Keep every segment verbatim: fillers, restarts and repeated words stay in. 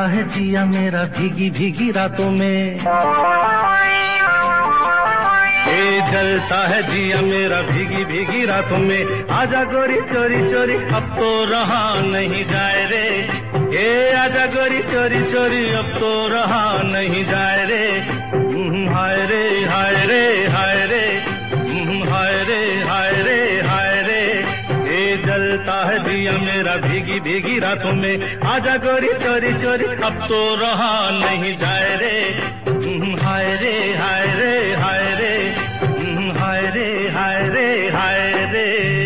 है जिया मेरा भीगी भीगी रातों में, ये जलता है जिया मेरा भीगी भीगी रातों में। आजा गोरी चोरी चोरी अब तो रहा नहीं जाए रे, ये आजा गोरी चोरी चोरी अब तो रहा नहीं जाए रे। हाय रे हाय रे हाय रे, हाय रे हाय रे हाय रे, ये जलता है जिया मेरा भीगी भीगी रातों में। आजा गोरी चोरी चोरी अब तो रहा नहीं जाए रे। हाय रे हाय रे हाय रे, हाय रे हाय रे हाय रे।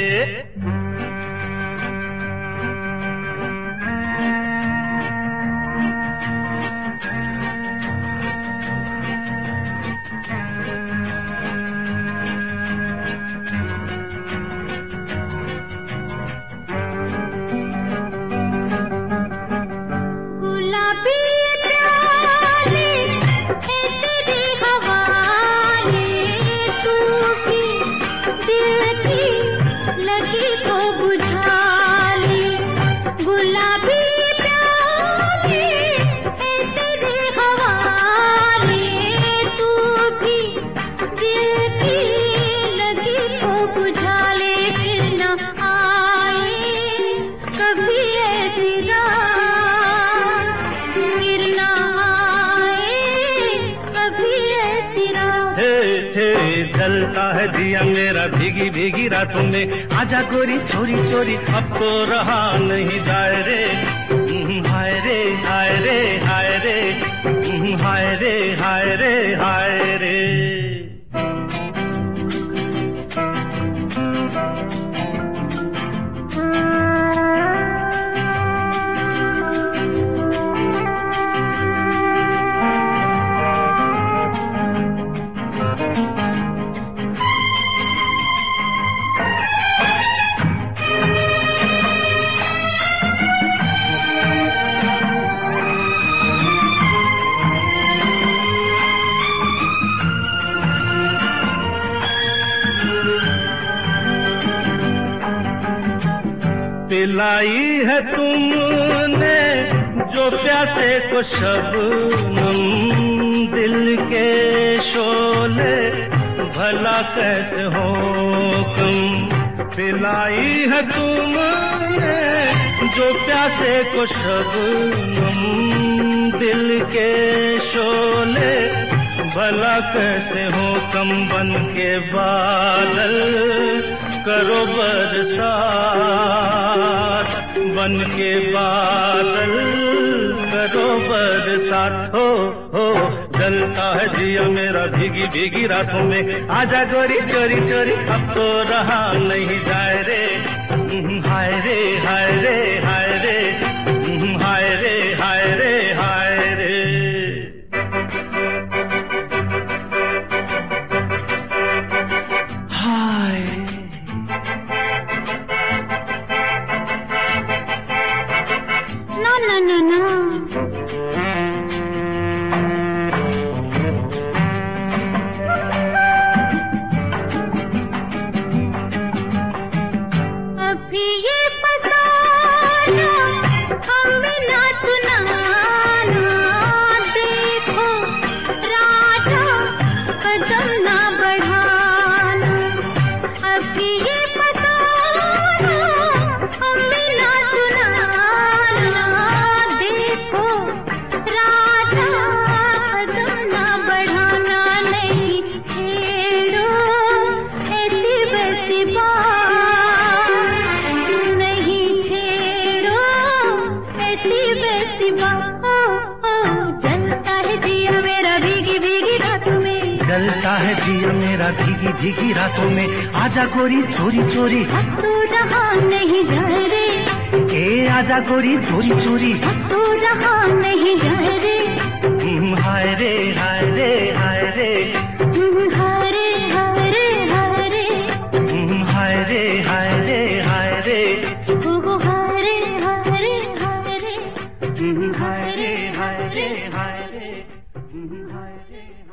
जलता है जिया मेरा भीगी भीगी रातों में। आजा गोरी चोरी चोरी अब तो रहा नहीं जाए रे। हाय रे हाय रे हाय रे, हाय रे हाय रे हाय रे। पिलाई है तुमने जो प्यासे को शबनम, दिल के शोले भला कैसे हो कम। पिलाई है तुमने जो प्यासे को शबनम, दिल के शोले भला कैसे हो कम। बन के बादल करो बरसात, बन के बादल करो बरसात। हो हो जलता है जिया मेरा भीगी भीगी रातों में। आजा गोरी चोरी चोरी अब तो रहा नहीं जाए रे। हाय रे हाय रे हाय रे, हाय रे हाय रे हाय रे। जलता है जिया मेरा भीगी भीगी रातों में। आजा गोरी चोरी चोरी अब तो रहा नहीं जाए रे। ए आजा गोरी चोरी चोरी अब तो रहा नहीं जाए रे। हाय रे हाय रे हाय रे, हाय रे हाय रे हाय रे, हाय रे हाय रे हाय रे, ओ हाय रे हाय रे हाय रे, हाय रे हाय रे हाय रे, हाय रे।